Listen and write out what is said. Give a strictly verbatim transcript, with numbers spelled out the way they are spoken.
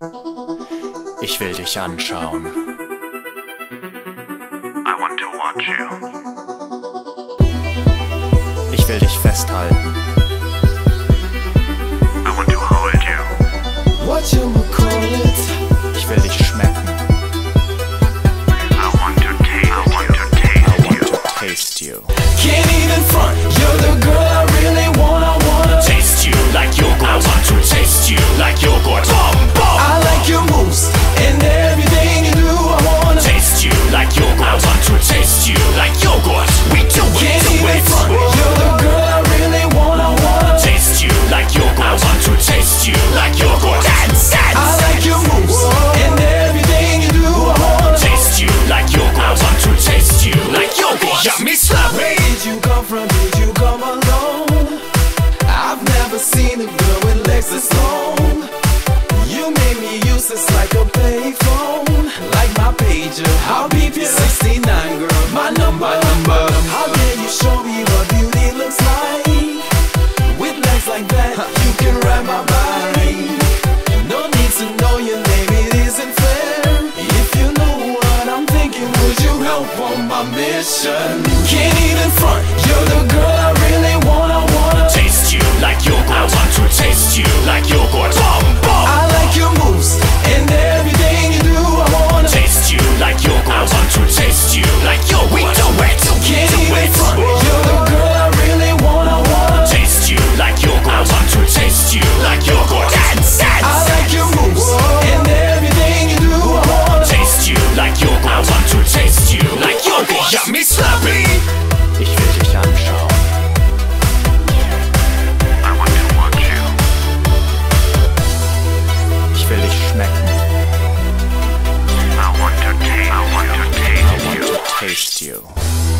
Ich will dich anschauen. I want to watch you. Ich will dich festhalten. I want to hold you. What you call it? Ich will dich schmecken. I want to taste I want I to taste want you. to taste you. Can't even front. You're the girl I really want. I wanna Taste you like yogurt. I want to taste you like yogurt. Bum, bum. I like your moves and everything you do. I wanna Taste you like yogurt. I want to taste you like yogurt. We do it, Can't do even it. front. You're the girl I really want. I wanna Taste you like yogurt. I want to taste you like yogurt. Dance, dance. I like your moves and everything you do. I wanna Taste you like yogurt. I want to taste you like yogurt. Yummy sloppy. Where did you come from? Did you come alone? I've never seen a girl with legs this long. You made me useless like a payphone, like my pager. I'll beep you sixty-nine, girl, my number, number. How dare you show me what beauty looks like? With legs like that, you can ride my bike. No need to know your name, it isn't fair. If you know what I'm thinking, would you help on my mission? Can't even front, you're the girl I really want. I wanna Taste you like yogurt. I want to taste you like yogurt. Bum, bum. I like your moves and everything you do. I wanna Taste you like yogurt. I want to taste you like yogurt. We do it, do Can't do even it. front, you're the girl I really want. I wanna Taste you like yogurt. I want to taste you like yogurt. Dance, dance. I like your moves and everything you do. I wanna Taste you like yogurt. I want to taste you like yogurt. Yummy sloppy. Ich will dich anschauen. I want to watch you. Ich will dich schmecken. I want to taste I want to I taste want you. to taste you.